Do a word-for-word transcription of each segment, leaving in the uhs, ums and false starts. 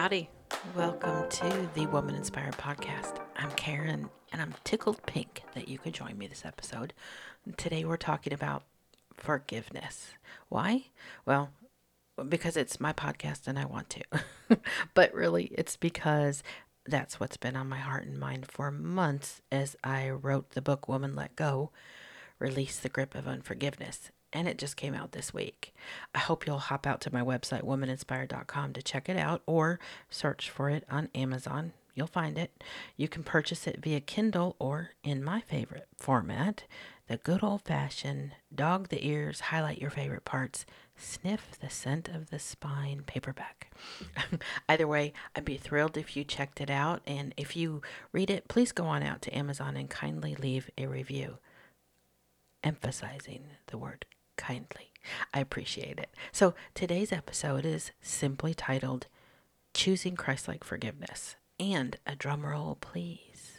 everybody. Welcome to the Woman Inspired Podcast. I'm Karen, and I'm tickled pink that you could join me this episode. Today, we're talking about forgiveness. Why? Well, because it's my podcast and I want to. But really, it's because that's what's been on my heart and mind for months as I wrote the book Woman Let Go, Release the Grip of Unforgiveness. And it just came out this week. I hope you'll hop out to my website, woman inspired dot com, to check it out or search for it on Amazon. You'll find it. You can purchase it via Kindle or, in my favorite format, the good old-fashioned dog the ears, highlight your favorite parts, sniff the scent of the spine paperback. Either way, I'd be thrilled if you checked it out. And if you read it, please go on out to Amazon and kindly leave a review, emphasizing the word kindly. I appreciate it. So today's episode is simply titled Choosing Christ-like Forgiveness. And a drum roll, please.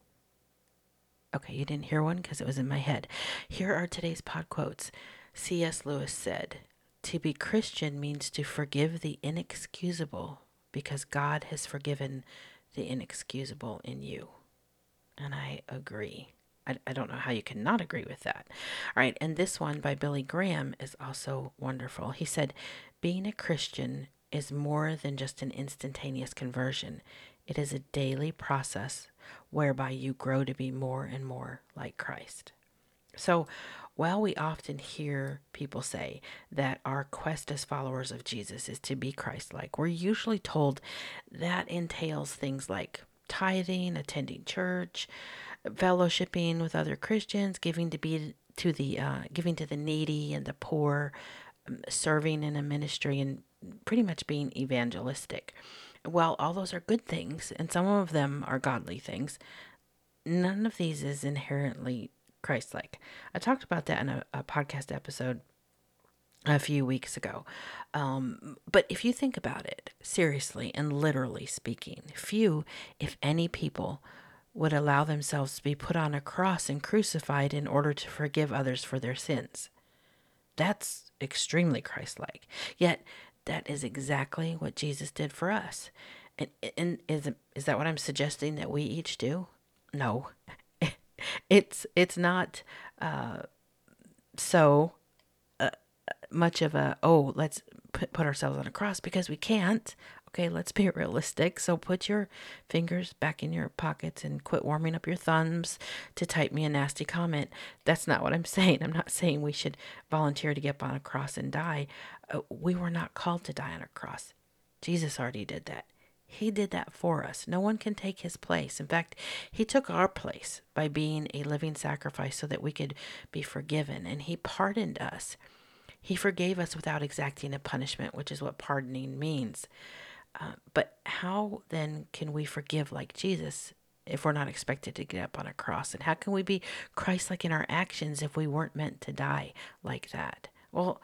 Okay, you didn't hear one because it was in my head. Here are today's pod quotes. C S Lewis said, "To be Christian means to forgive the inexcusable because God has forgiven the inexcusable in you." And I agree. I, I don't know how you can not agree with that. All right, and this one by Billy Graham is also wonderful. He said, "Being a Christian is more than just an instantaneous conversion. It is a daily process whereby you grow to be more and more like Christ." So, while we often hear people say that our quest as followers of Jesus is to be Christ-like, we're usually told that entails things like tithing, attending church, fellowshipping with other Christians, giving to be to the uh, giving to the needy and the poor, um, serving in a ministry, and pretty much being evangelistic. While all those are good things, and some of them are godly things, none of these is inherently Christ-like. I talked about that in a, a podcast episode a few weeks ago. Um, but if you think about it seriously and literally speaking, few, if any, people would allow themselves to be put on a cross and crucified in order to forgive others for their sins. That's extremely Christ-like. Yet, that is exactly what Jesus did for us. And, and is, is that what I'm suggesting that we each do? No. It's it's not uh, so uh, much of a, oh, let's put, put ourselves on a cross, because we can't. Okay, let's be realistic. So put your fingers back in your pockets and quit warming up your thumbs to type me a nasty comment. That's not what I'm saying. I'm not saying we should volunteer to get up on a cross and die. Uh, we were not called to die on a cross. Jesus already did that. He did that for us. No one can take his place. In fact, he took our place by being a living sacrifice so that we could be forgiven. And he pardoned us. He forgave us without exacting a punishment, which is what pardoning means. Uh, but how then can we forgive like Jesus if we're not expected to get up on a cross? And how can we be Christ-like in our actions if we weren't meant to die like that? Well,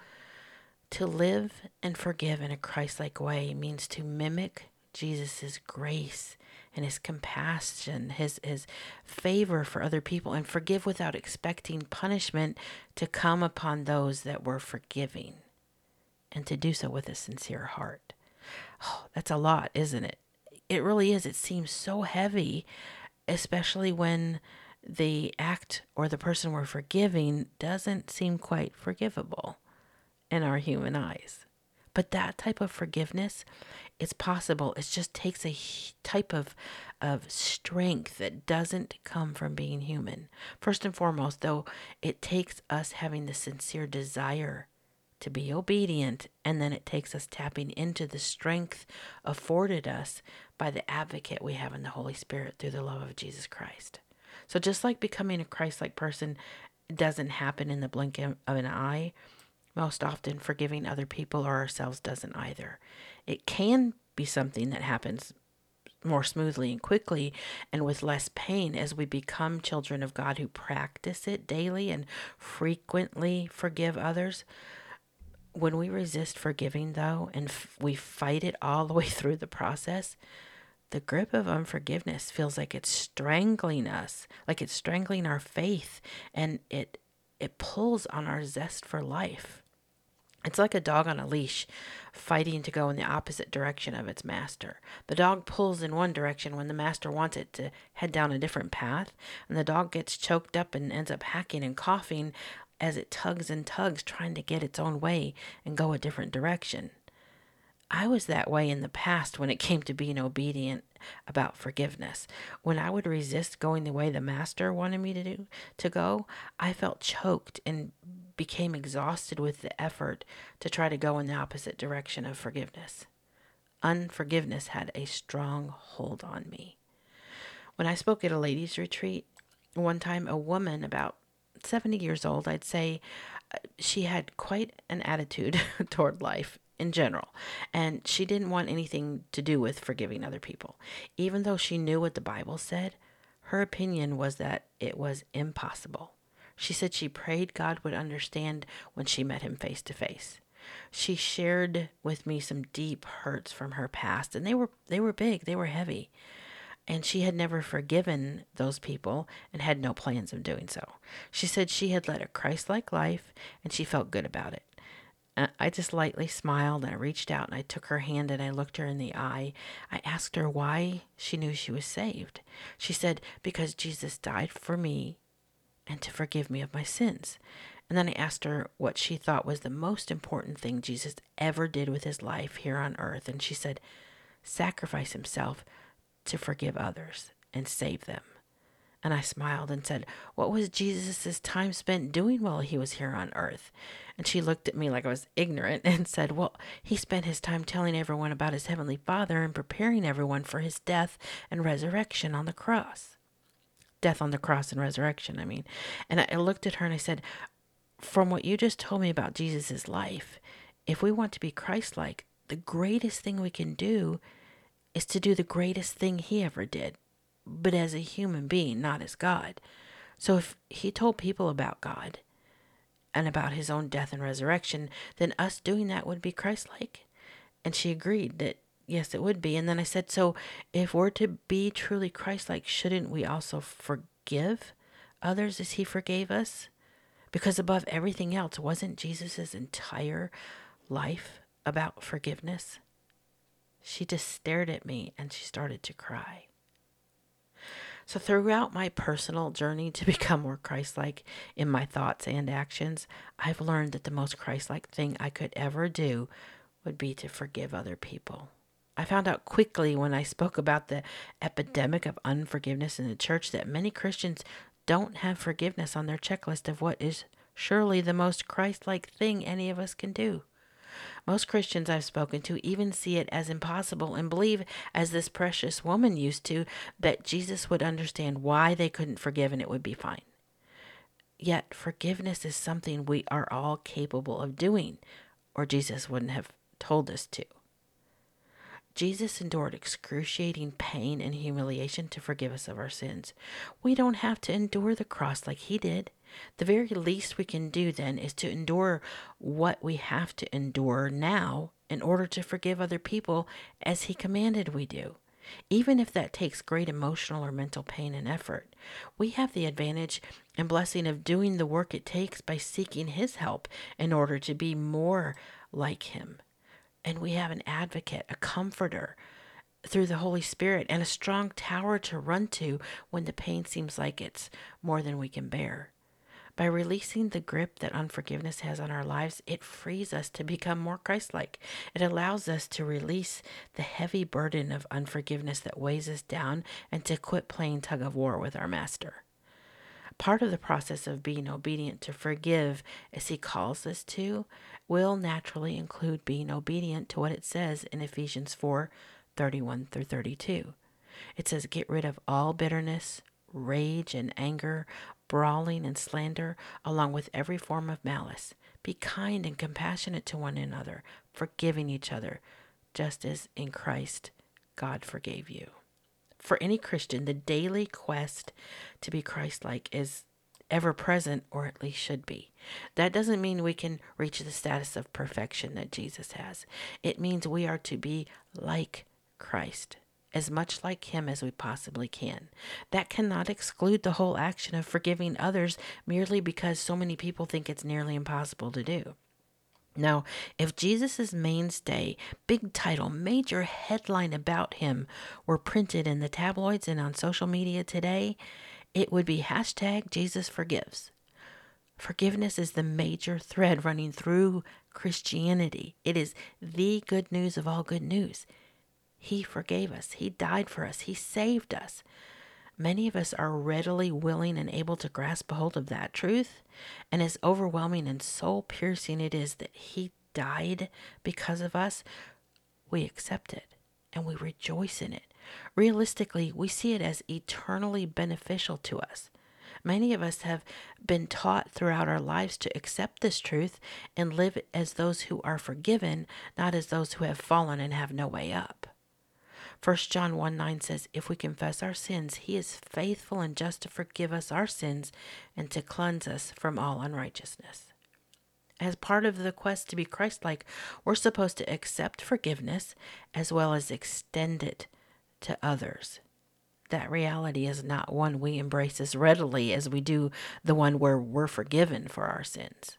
to live and forgive in a Christ-like way means to mimic Jesus' grace and his compassion, his his favor for other people, and forgive without expecting punishment to come upon those that we're forgiving, and to do so with a sincere heart. Oh, that's a lot, isn't it? It really is. It seems so heavy, especially when the act or the person we're forgiving doesn't seem quite forgivable in our human eyes. But that type of forgiveness, it's possible. It just takes a type of of strength that doesn't come from being human. First and foremost, though, it takes us having the sincere desire to be obedient, and then it takes us tapping into the strength afforded us by the advocate we have in the Holy Spirit through the love of Jesus Christ. So just like becoming a Christ-like person doesn't happen in the blink of an eye, most often forgiving other people or ourselves doesn't either. It can be something that happens more smoothly and quickly and with less pain as we become children of God who practice it daily and frequently forgive others. When we resist forgiving, though, and f- we fight it all the way through the process, the grip of unforgiveness feels like it's strangling us, like it's strangling our faith, and it it pulls on our zest for life. It's like a dog on a leash fighting to go in the opposite direction of its master. The dog pulls in one direction when the master wants it to head down a different path, and the dog gets choked up and ends up hacking and coughing as it tugs and tugs, trying to get its own way and go a different direction. I was that way in the past when it came to being obedient about forgiveness. When I would resist going the way the master wanted me to do to go, I felt choked and became exhausted with the effort to try to go in the opposite direction of forgiveness. Unforgiveness had a strong hold on me. When I spoke at a ladies' retreat, one time a woman about seventy years old, I'd say, uh, she had quite an attitude toward life in general, and she didn't want anything to do with forgiving other people. Even though she knew what the Bible said, her opinion was that it was impossible. She said she prayed God would understand when she met him face to face. She shared with me some deep hurts from her past, and they were they were big, they were heavy. And she had never forgiven those people and had no plans of doing so. She said she had led a Christ-like life and she felt good about it. Uh, I just lightly smiled and I reached out and I took her hand and I looked her in the eye. I asked her why she knew she was saved. She said, because Jesus died for me and to forgive me of my sins. And then I asked her what she thought was the most important thing Jesus ever did with his life here on earth. And she said, sacrifice himself to forgive others and save them. And I smiled and said, what was Jesus' time spent doing while he was here on earth? And she looked at me like I was ignorant and said, well, he spent his time telling everyone about his heavenly Father and preparing everyone for his death and resurrection on the cross. Death on the cross and resurrection, I mean. And I looked at her and I said, from what you just told me about Jesus' life, if we want to be Christ-like, the greatest thing we can do is to do the greatest thing he ever did, but as a human being, not as God. So if he told people about God and about his own death and resurrection, then us doing that would be Christ-like. And she agreed that, yes, it would be. And then I said, so if we're to be truly Christ-like, shouldn't we also forgive others as he forgave us? Because above everything else, wasn't Jesus' entire life about forgiveness? She just stared at me and she started to cry. So throughout my personal journey to become more Christ-like in my thoughts and actions, I've learned that the most Christ-like thing I could ever do would be to forgive other people. I found out quickly when I spoke about the epidemic of unforgiveness in the church that many Christians don't have forgiveness on their checklist of what is surely the most Christ-like thing any of us can do. Most Christians I've spoken to even see it as impossible and believe, as this precious woman used to, that Jesus would understand why they couldn't forgive and it would be fine. Yet forgiveness is something we are all capable of doing, or Jesus wouldn't have told us to. Jesus endured excruciating pain and humiliation to forgive us of our sins. We don't have to endure the cross like he did. The very least we can do then is to endure what we have to endure now in order to forgive other people as he commanded we do. Even if that takes great emotional or mental pain and effort, we have the advantage and blessing of doing the work it takes by seeking his help in order to be more like him. And we have an advocate, a comforter through the Holy Spirit, and a strong tower to run to when the pain seems like it's more than we can bear. By releasing the grip that unforgiveness has on our lives, it frees us to become more Christ-like. It allows us to release the heavy burden of unforgiveness that weighs us down and to quit playing tug of war with our master. Part of the process of being obedient to forgive, as he calls us to, will naturally include being obedient to what it says in Ephesians four, thirty-one through thirty-two. It says, get rid of all bitterness, rage and anger, brawling and slander, along with every form of malice. Be kind and compassionate to one another, forgiving each other, just as in Christ God forgave you. For any Christian, the daily quest to be Christ-like is ever present, or at least should be. That doesn't mean we can reach the status of perfection that Jesus has. It means we are to be like Christ, as much like him as we possibly can. That cannot exclude the whole action of forgiving others merely because so many people think it's nearly impossible to do. Now, if Jesus' mainstay, big title, major headline about him were printed in the tabloids and on social media today, it would be hashtag Jesus Forgives. Forgiveness is the major thread running through Christianity. It is the good news of all good news. He forgave us. He died for us. He saved us. Many of us are readily willing and able to grasp a hold of that truth. And as overwhelming and soul piercing it is that He died because of us, we accept it and we rejoice in it. Realistically, we see it as eternally beneficial to us. Many of us have been taught throughout our lives to accept this truth and live as those who are forgiven, not as those who have fallen and have no way up. First John one nine says, if we confess our sins, He is faithful and just to forgive us our sins and to cleanse us from all unrighteousness. As part of the quest to be Christ-like, we're supposed to accept forgiveness as well as extend it to others. That reality is not one we embrace as readily as we do the one where we're forgiven for our sins.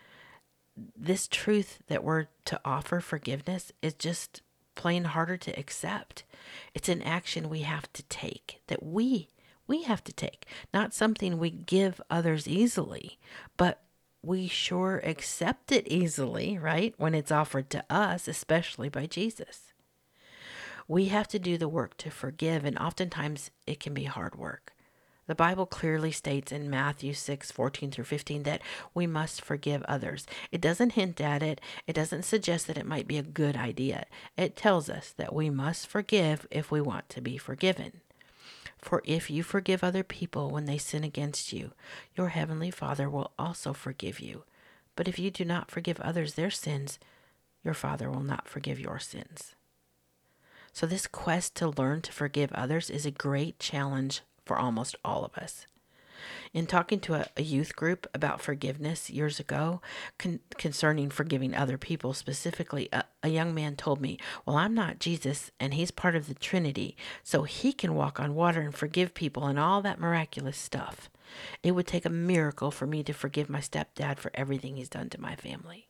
This truth that we're to offer forgiveness is just plain harder to accept. It's an action we have to take, that we we have to take, not something we give others easily, but we sure accept it easily, right? When it's offered to us, especially by Jesus. We have to do the work to forgive, and oftentimes it can be hard work. The Bible clearly states in Matthew six fourteen through fifteen that we must forgive others. It doesn't hint at it. It doesn't suggest that it might be a good idea. It tells us that we must forgive if we want to be forgiven. For if you forgive other people when they sin against you, your heavenly Father will also forgive you. But if you do not forgive others their sins, your Father will not forgive your sins. So this quest to learn to forgive others is a great challenge for almost all of us. In talking to a, a youth group about forgiveness years ago, con- concerning forgiving other people specifically, a, a young man told me, well, I'm not Jesus and He's part of the Trinity, so He can walk on water and forgive people and all that miraculous stuff. It would take a miracle for me to forgive my stepdad for everything he's done to my family.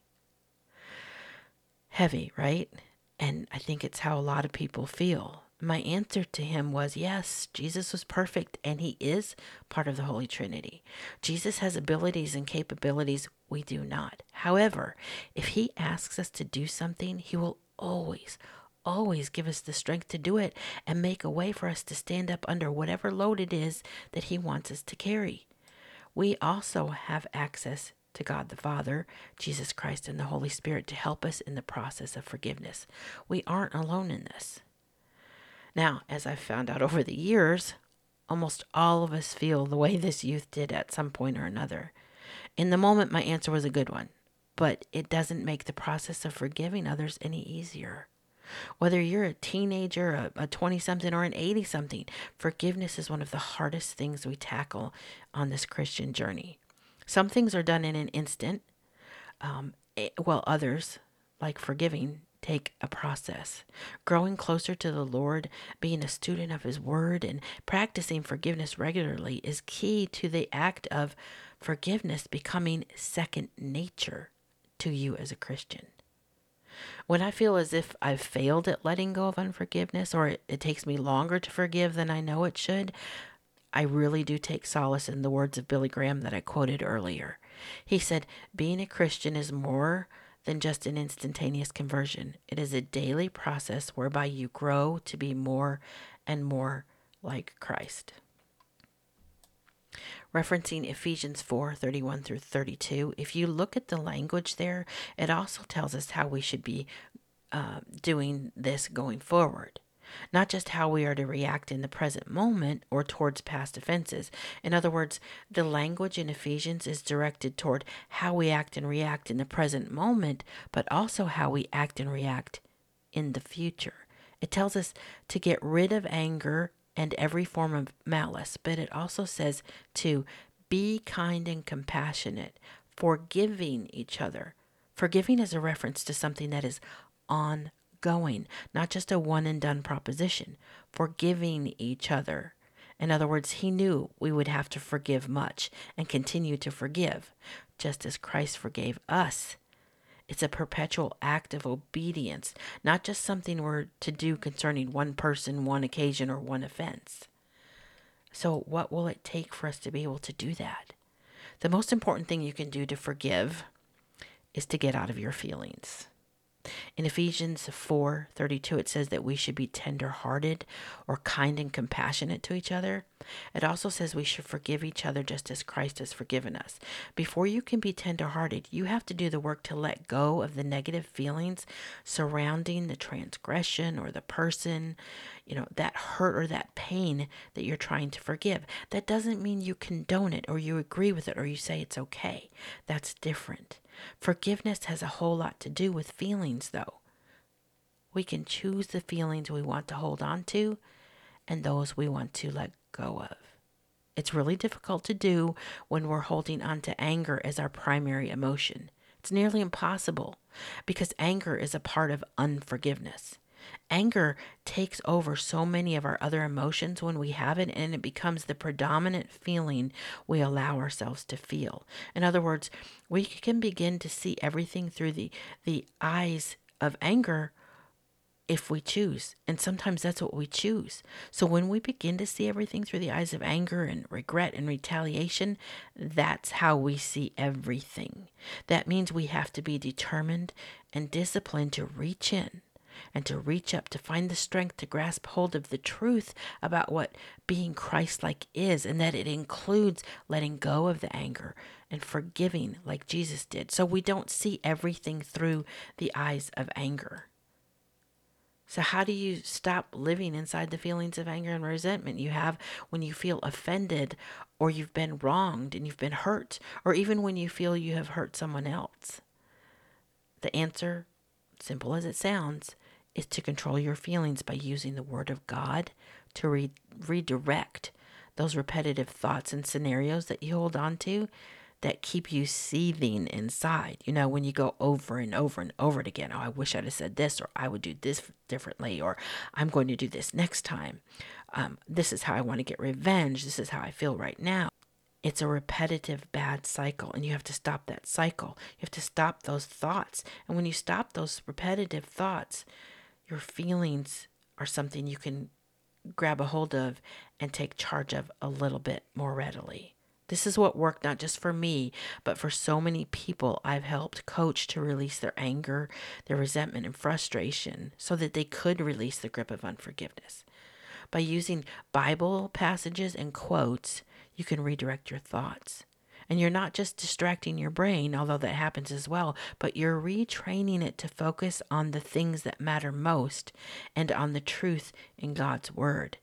Heavy, right? And I think it's how a lot of people feel. My answer to him was, yes, Jesus was perfect and He is part of the Holy Trinity. Jesus has abilities and capabilities we do not. However, if He asks us to do something, He will always, always give us the strength to do it and make a way for us to stand up under whatever load it is that He wants us to carry. We also have access to God the Father, Jesus Christ, and the Holy Spirit to help us in the process of forgiveness. We aren't alone in this. Now, as I've found out over the years, almost all of us feel the way this youth did at some point or another. In the moment, my answer was a good one, but it doesn't make the process of forgiving others any easier. Whether you're a teenager, a twenty-something, or an eighty-something, forgiveness is one of the hardest things we tackle on this Christian journey. Some things are done in an instant, um, while others, like forgiving, take a process. Growing closer to the Lord, being a student of His Word, and practicing forgiveness regularly is key to the act of forgiveness becoming second nature to you as a Christian. When I feel as if I've failed at letting go of unforgiveness, or it, it takes me longer to forgive than I know it should, I really do take solace in the words of Billy Graham that I quoted earlier. He said, being a Christian is more than just an instantaneous conversion. It is a daily process whereby you grow to be more and more like Christ. Referencing Ephesians four thirty-one through thirty-two, if you look at the language there, it also tells us how we should be uh, doing this going forward. Not just how we are to react in the present moment or towards past offenses. In other words, the language in Ephesians is directed toward how we act and react in the present moment, but also how we act and react in the future. It tells us to get rid of anger and every form of malice, but it also says to be kind and compassionate, forgiving each other. Forgiving is a reference to something that is ongoing. Going, not just a one and done proposition, forgiving each other. In other words, He knew we would have to forgive much and continue to forgive, just as Christ forgave us. It's a perpetual act of obedience, not just something we're to do concerning one person, one occasion, or one offense. So what will it take for us to be able to do that? The most important thing you can do to forgive is to get out of your feelings. In Ephesians four thirty-two, it says that we should be tender-hearted or kind and compassionate to each other. It also says we should forgive each other just as Christ has forgiven us. Before you can be tender-hearted, you have to do the work to let go of the negative feelings surrounding the transgression or the person, you know, that hurt or that pain that you're trying to forgive. That doesn't mean you condone it or you agree with it or you say it's okay. That's different. Forgiveness has a whole lot to do with feelings, though. We can choose the feelings we want to hold on to and those we want to let go of. It's really difficult to do when we're holding on to anger as our primary emotion. It's nearly impossible because anger is a part of unforgiveness. Anger takes over so many of our other emotions when we have it, and it becomes the predominant feeling we allow ourselves to feel. In other words, we can begin to see everything through the, the eyes of anger if we choose. And sometimes that's what we choose. So when we begin to see everything through the eyes of anger and regret and retaliation, that's how we see everything. That means we have to be determined and disciplined to reach in and to reach up, to find the strength to grasp hold of the truth about what being Christ-like is, and that it includes letting go of the anger and forgiving like Jesus did. So we don't see everything through the eyes of anger. So how do you stop living inside the feelings of anger and resentment you have when you feel offended or you've been wronged and you've been hurt, or even when you feel you have hurt someone else? The answer, simple as it sounds, is to control your feelings by using the Word of God to re- redirect those repetitive thoughts and scenarios that you hold on to that keep you seething inside. You know, when you go over and over and over it again, oh, I wish I'd have said this, or I would do this differently, or I'm going to do this next time. Um, this is how I want to get revenge. This is how I feel right now. It's a repetitive bad cycle, and you have to stop that cycle. You have to stop those thoughts. And when you stop those repetitive thoughts, your feelings are something you can grab a hold of and take charge of a little bit more readily. This is what worked not just for me, but for so many people I've helped coach to release their anger, their resentment, and frustration so that they could release the grip of unforgiveness. By using Bible passages and quotes, you can redirect your thoughts. And you're not just distracting your brain, although that happens as well, but you're retraining it to focus on the things that matter most and on the truth in God's Word.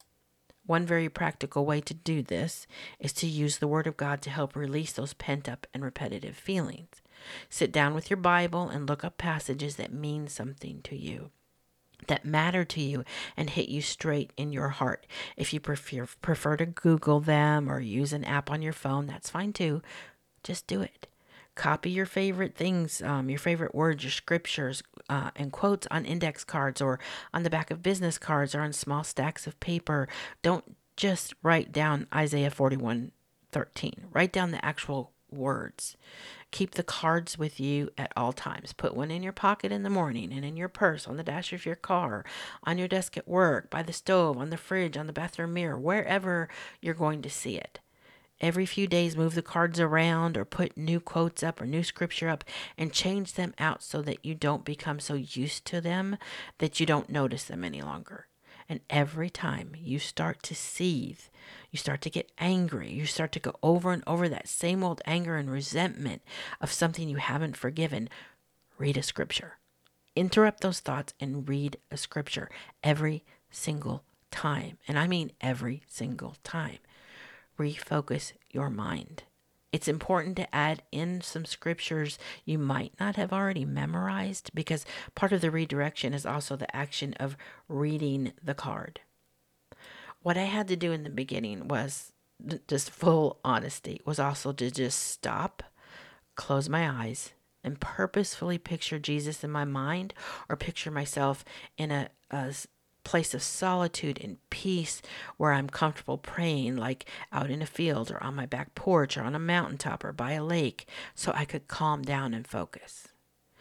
One very practical way to do this is to use the Word of God to help release those pent-up and repetitive feelings. Sit down with your Bible and look up passages that mean something to you, that matter to you, and hit you straight in your heart. If you prefer, prefer to Google them or use an app on your phone, that's fine too. Just do it. Copy your favorite things, um, your favorite words, your scriptures, uh, and quotes on index cards or on the back of business cards or on small stacks of paper. Don't just write down Isaiah forty-one thirteen. Write down the actual words. Keep the cards with you at all times. Put one in your pocket in the morning and in your purse, on the dash of your car, on your desk at work, by the stove, on the fridge, on the bathroom mirror, wherever you're going to see it. Every few days, move the cards around or put new quotes up or new scripture up and change them out so that you don't become so used to them that you don't notice them any longer. And every time you start to seethe, you start to get angry, you start to go over and over that same old anger and resentment of something you haven't forgiven, read a scripture. Interrupt those thoughts and read a scripture every single time. And I mean every single time. Refocus your mind. It's important to add in some scriptures you might not have already memorized, because part of the redirection is also the action of reading the card. What I had to do in the beginning was, just full honesty, was also to just stop, close my eyes, and purposefully picture Jesus in my mind, or picture myself in a, a place of solitude and peace where I'm comfortable praying, like out in a field or on my back porch or on a mountaintop or by a lake, so I could calm down and focus.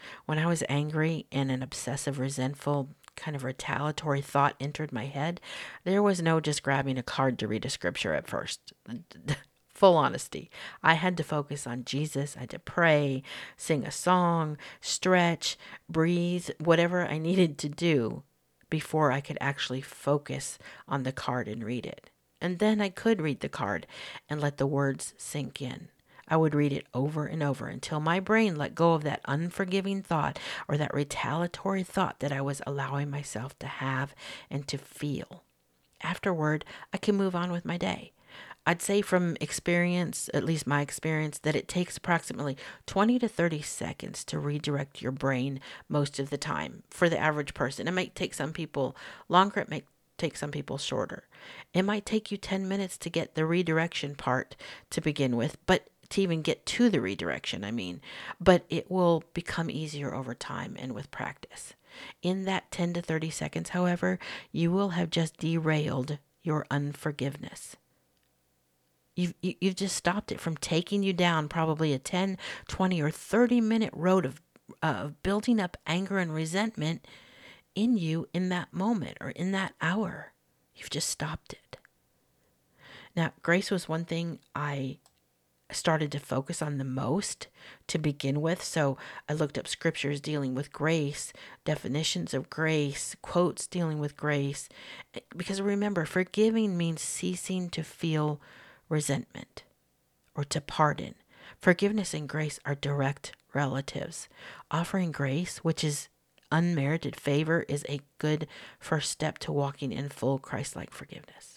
When I was angry and an obsessive, resentful, kind of retaliatory thought entered my head, there was no just grabbing a card to read a scripture at first. Full honesty. I had to focus on Jesus. I had to pray, sing a song, stretch, breathe, whatever I needed to do before I could actually focus on the card and read it. And then I could read the card and let the words sink in. I would read it over and over until my brain let go of that unforgiving thought or that retaliatory thought that I was allowing myself to have and to feel. Afterward, I can move on with my day. I'd say from experience, at least my experience, that it takes approximately twenty to thirty seconds to redirect your brain most of the time for the average person. It might take some people longer, it might take some people shorter. It might take you ten minutes to get the redirection part to begin with, but to even get to the redirection, I mean, but it will become easier over time and with practice. In that ten to thirty seconds, however, you will have just derailed your unforgiveness. You've, you- you've just stopped it from taking you down probably a ten, twenty, or thirty minute road of, uh, of building up anger and resentment in you in that moment or in that hour. You've just stopped it. Now, grace was one thing I started to focus on the most to begin with. So I looked up scriptures dealing with grace, definitions of grace, quotes dealing with grace. Because remember, forgiving means ceasing to feel resentment or to pardon. Forgiveness and grace are direct relatives. Offering grace, which is unmerited favor, is a good first step to walking in full Christ-like forgiveness.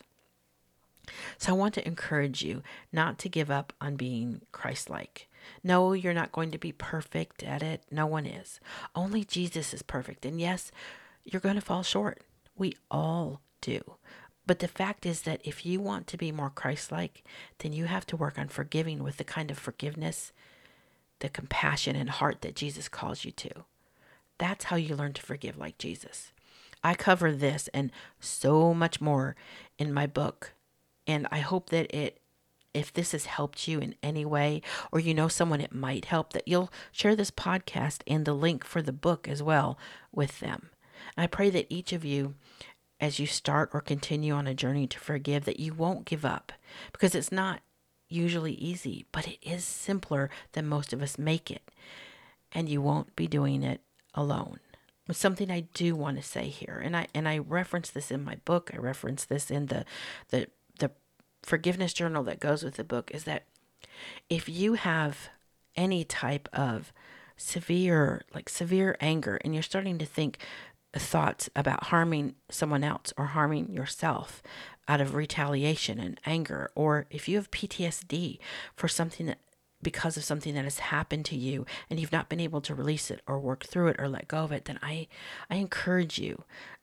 So I want to encourage you not to give up on being Christ-like. No, you're not going to be perfect at it. No one is. Only Jesus is perfect. And yes, you're going to fall short. We all do. But the fact is that if you want to be more Christ-like, then you have to work on forgiving with the kind of forgiveness, the compassion and heart that Jesus calls you to. That's how you learn to forgive like Jesus. I cover this and so much more in my book. And I hope that it, if this has helped you in any way, or you know someone it might help, that you'll share this podcast and the link for the book as well with them. And I pray that each of you, as you start or continue on a journey to forgive, that you won't give up, because it's not usually easy, but it is simpler than most of us make it. And you won't be doing it alone. It's something I do want to say here, and I and I reference this in my book. I reference this in the the the forgiveness journal that goes with the book, is that if you have any type of severe, like severe anger, and you're starting to think thoughts about harming someone else or harming yourself out of retaliation and anger, or if you have P T S D for something that because of something that has happened to you and you've not been able to release it or work through it or let go of it, then I I encourage you,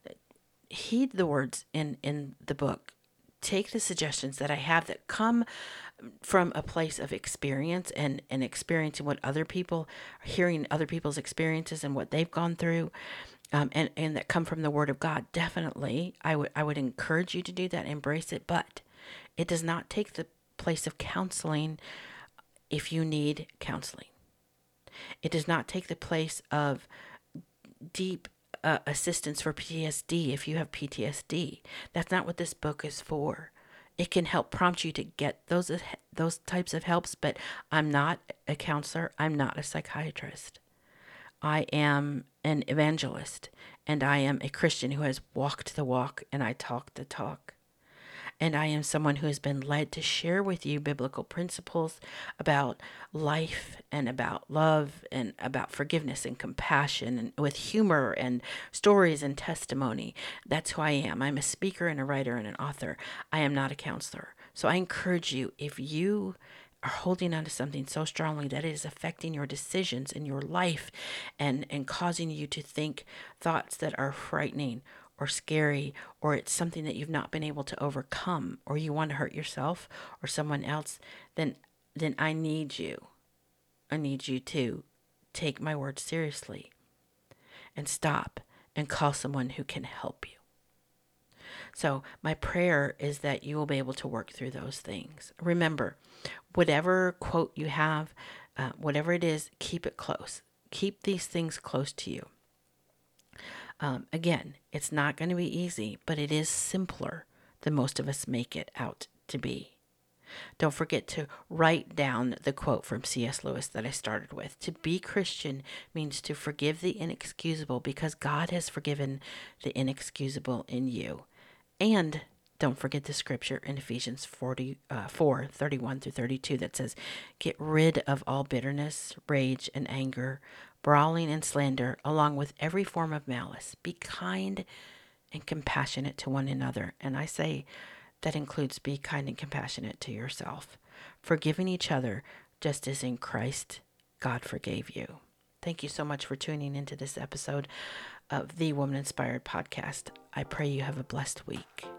heed the words in in the book. Take the suggestions that I have that come from a place of experience and, and experiencing what other people, hearing other people's experiences and what they've gone through, um, and, and that come from the Word of God. Definitely, I would I would encourage you to do that, embrace it, but it does not take the place of counseling if you need counseling. It does not take the place of deep uh, assistance for P T S D if you have P T S D. That's not what this book is for. It can help prompt you to get those those types of helps, but I'm not a counselor. I'm not a psychiatrist. I am an evangelist, and I am a Christian who has walked the walk and I talk the talk. And I am someone who has been led to share with you biblical principles about life and about love and about forgiveness and compassion, and with humor and stories and testimony. That's who I am. I'm a speaker and a writer and an author. I am not a counselor. So I encourage you, if you are holding on to something so strongly that it is affecting your decisions in your life and, and causing you to think thoughts that are frightening or scary, or it's something that you've not been able to overcome, or you want to hurt yourself or someone else, then then I need you. I need you to take my words seriously and stop and call someone who can help you. So my prayer is that you will be able to work through those things. Remember, whatever quote you have, uh, whatever it is, keep it close. Keep these things close to you. Um, again, it's not going to be easy, but it is simpler than most of us make it out to be. Don't forget to write down the quote from C S Lewis that I started with. To be Christian means to forgive the inexcusable because God has forgiven the inexcusable in you. And don't forget the scripture in Ephesians forty, uh, four, thirty-one through thirty-two that says, get rid of all bitterness, rage, and anger, brawling and slander, along with every form of malice. Be kind and compassionate to one another. And I say, that includes be kind and compassionate to yourself, forgiving each other just as in Christ God forgave you. Thank you so much for tuning into this episode of the Woman Inspired Podcast. I pray you have a blessed week.